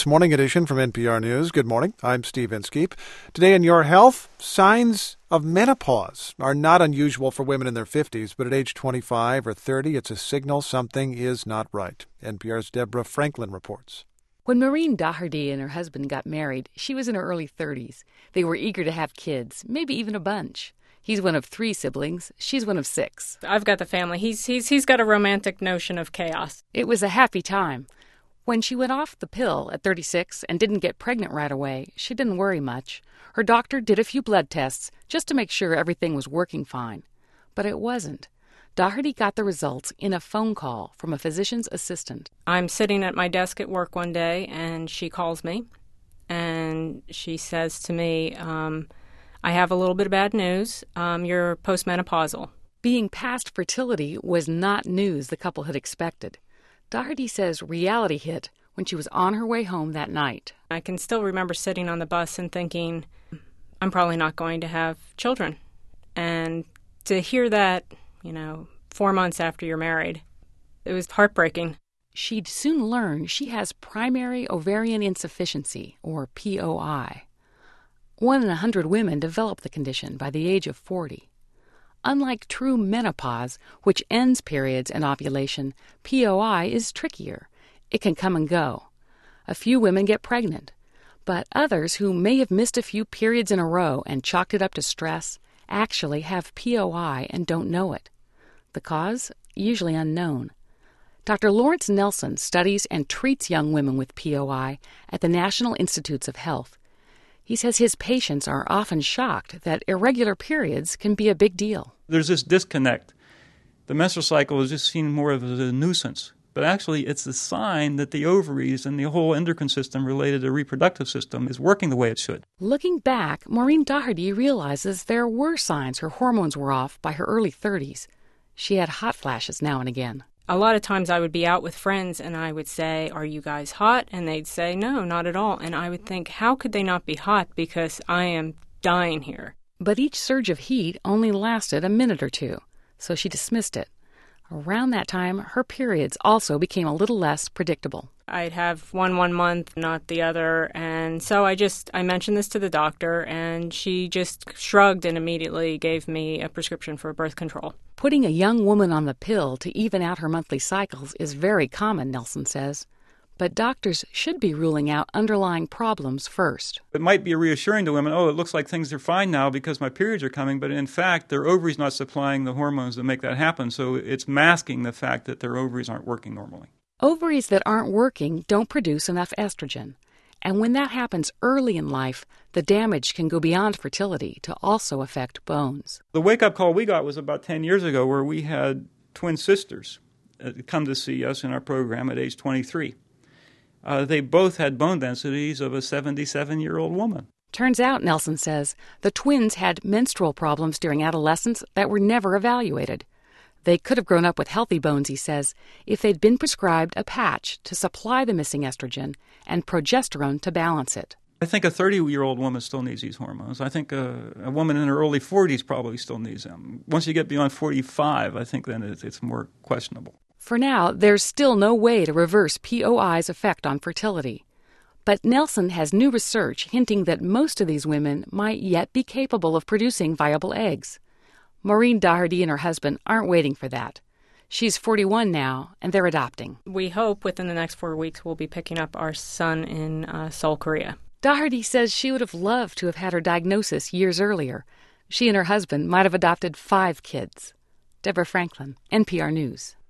this morning edition from NPR News. Good morning. I'm Steve Inskeep. Today in Your Health, signs of menopause are not unusual for women in their 50s, but at age 25 or 30, it's a signal something is not right. NPR's Deborah Franklin reports. When Maureen Daugherty and her husband got married, she was in her early 30s. They were eager to have kids, maybe even a bunch. He's one of 3 siblings. She's one of 6. I've got the family. He's got a romantic notion of chaos. It was a happy time. When she went off the pill at 36 and didn't get pregnant right away, she didn't worry much. Her doctor did a few blood tests just to make sure everything was working fine. But it wasn't. Daugherty got the results in a phone call from a physician's assistant. I'm sitting at my desk at work one day, and she calls me, and she says to me, I have a little bit of bad news. You're postmenopausal. Being past fertility was not news the couple had expected. Daugherty says reality hit when she was on her way home that night. I can still remember sitting on the bus and thinking, I'm probably not going to have children. And to hear that, 4 months after you're married, it was heartbreaking. She'd soon learn she has primary ovarian insufficiency, or POI. 1 in 100 women develop the condition by the age of 40. Unlike true menopause, which ends periods and ovulation, POI is trickier. It can come and go. A few women get pregnant, but others who may have missed a few periods in a row and chalked it up to stress actually have POI and don't know it. The cause? Usually unknown. Dr. Lawrence Nelson studies and treats young women with POI at the National Institutes of Health. He says his patients are often shocked that irregular periods can be a big deal. There's this disconnect. The menstrual cycle is just seen more as a nuisance, but actually it's a sign that the ovaries and the whole endocrine system related to the reproductive system is working the way it should. Looking back, Maureen Daugherty realizes there were signs her hormones were off by her early 30s. She had hot flashes now and again. A lot of times I would be out with friends and I would say, are you guys hot? And they'd say, no, not at all. And I would think, how could they not be hot? Because I am dying here. But each surge of heat only lasted a minute or two, so she dismissed it. Around that time, her periods also became a little less predictable. I'd have one month, not the other. And so I mentioned this to the doctor, and she just shrugged and immediately gave me a prescription for birth control. Putting a young woman on the pill to even out her monthly cycles is very common, Nelson says. But doctors should be ruling out underlying problems first. It might be reassuring to women, it looks like things are fine now because my periods are coming, but in fact, their ovaries not supplying the hormones that make that happen, so it's masking the fact that their ovaries aren't working normally. Ovaries that aren't working don't produce enough estrogen. And when that happens early in life, the damage can go beyond fertility to also affect bones. The wake-up call we got was about 10 years ago where we had twin sisters come to see us in our program at age 23. They both had bone densities of a 77-year-old woman. Turns out, Nelson says, the twins had menstrual problems during adolescence that were never evaluated. They could have grown up with healthy bones, he says, if they'd been prescribed a patch to supply the missing estrogen and progesterone to balance it. I think a 30-year-old woman still needs these hormones. I think a woman in her early 40s probably still needs them. Once you get beyond 45, I think then it's more questionable. For now, there's still no way to reverse POI's effect on fertility. But Nelson has new research hinting that most of these women might yet be capable of producing viable eggs. Maureen Daugherty and her husband aren't waiting for that. She's 41 now, and they're adopting. We hope within the next 4 weeks we'll be picking up our son in Seoul, Korea. Daugherty says she would have loved to have had her diagnosis years earlier. She and her husband might have adopted 5 kids. Deborah Franklin, NPR News.